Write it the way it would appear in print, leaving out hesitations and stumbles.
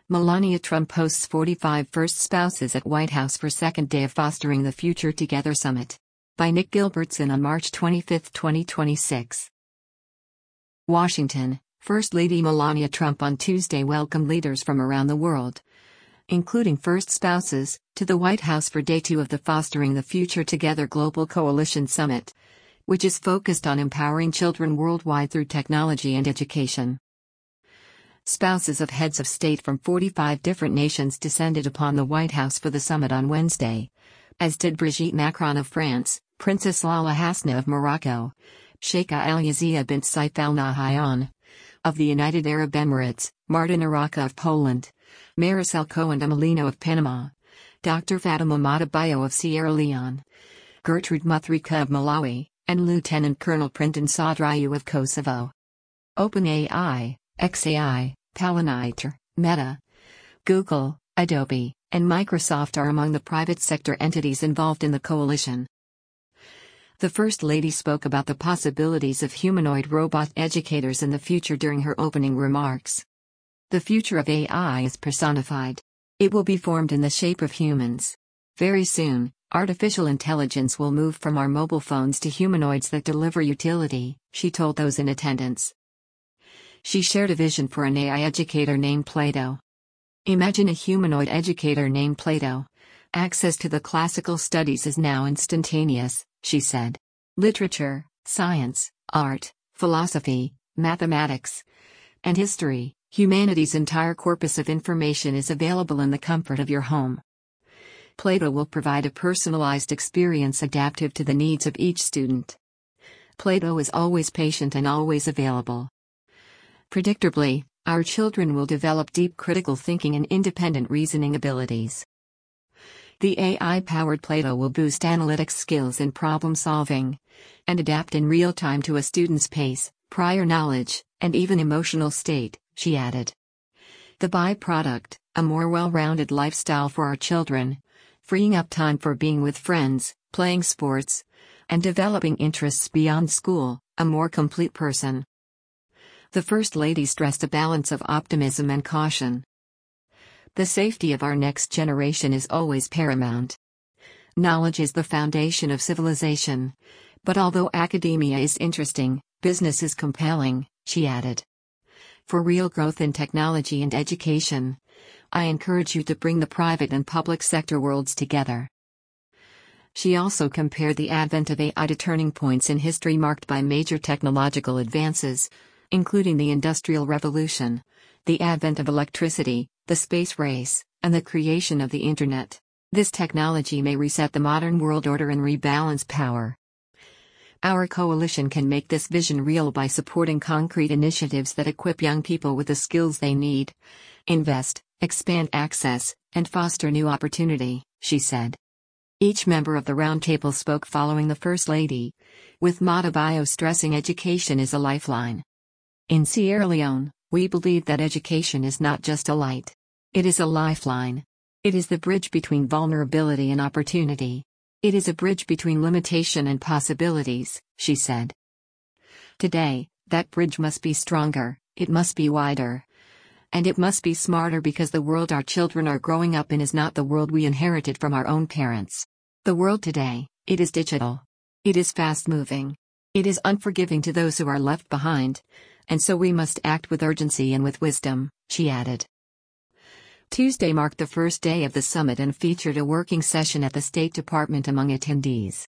Melania Trump hosts 45 first spouses at White House for second day of Fostering the Future Together Summit. By Nick Gilbertson on March 25, 2026. Washington, First Lady Melania Trump on Tuesday welcomed leaders from around the world, including first spouses, to the White House for Day 2 of the Fostering the Future Together Global Coalition Summit, which is focused on empowering children worldwide through technology and education. Spouses of heads of state from 45 different nations descended upon the White House for the summit on Wednesday, as did Brigitte Macron of France, Princess Lala Hasna of Morocco, Sheikha Al-Yazia bint Saif Al Nahyan of the United Arab Emirates, Marta Naraka of Poland, Maricel Cohen de Molino of Panama, Dr. Fatima Matabayo of Sierra Leone, Gertrude Mutharika of Malawi, and Lieutenant Colonel Printon Sadrayu of Kosovo. OpenAI, xAI, Palantir, Meta, Google, Adobe, and Microsoft are among the private sector entities involved in the coalition. The First Lady spoke about the possibilities of humanoid robot educators in the future during her opening remarks. The future of AI is personified. It will be formed in the shape of humans. Very soon, artificial intelligence will move from our mobile phones to humanoids that deliver utility, she told those in attendance. She shared a vision for an AI educator named Plato. Imagine a humanoid educator named Plato. Access to the classical studies is now instantaneous, she said. Literature, science, art, philosophy, mathematics, and history, humanity's entire corpus of information is available in the comfort of your home. Plato will provide a personalized experience adaptive to the needs of each student. Plato is always patient and always available. Predictably, our children will develop deep critical thinking and independent reasoning abilities. The AI-powered Plato will boost analytics skills in problem solving and adapt in real time to a student's pace, prior knowledge, and even emotional state, she added. The byproduct, a more well-rounded lifestyle for our children, freeing up time for being with friends, playing sports, and developing interests beyond school, a more complete person. The First Lady stressed a balance of optimism and caution. The safety of our next generation is always paramount. Knowledge is the foundation of civilization. But although academia is interesting, business is compelling, she added. For real growth in technology and education, I encourage you to bring the private and public sector worlds together. She also compared the advent of AI to turning points in history marked by major technological advances, including the Industrial Revolution, the advent of electricity, the space race, and the creation of the Internet. This technology may reset the modern world order and rebalance power. Our coalition can make this vision real by supporting concrete initiatives that equip young people with the skills they need, invest, expand access, and foster new opportunity, she said. Each member of the roundtable spoke following the First Lady, with Matabayo stressing education is a lifeline. In Sierra Leone, we believe that education is not just a light. It is a lifeline. It is the bridge between vulnerability and opportunity. It is a bridge between limitation and possibilities, she said. Today, that bridge must be stronger, it must be wider. And it must be smarter because the world our children are growing up in is not the world we inherited from our own parents. The world today, it is digital. It is fast-moving. It is unforgiving to those who are left behind. And so we must act with urgency and with wisdom, she added. Tuesday marked the first day of the summit and featured a working session at the State Department among attendees.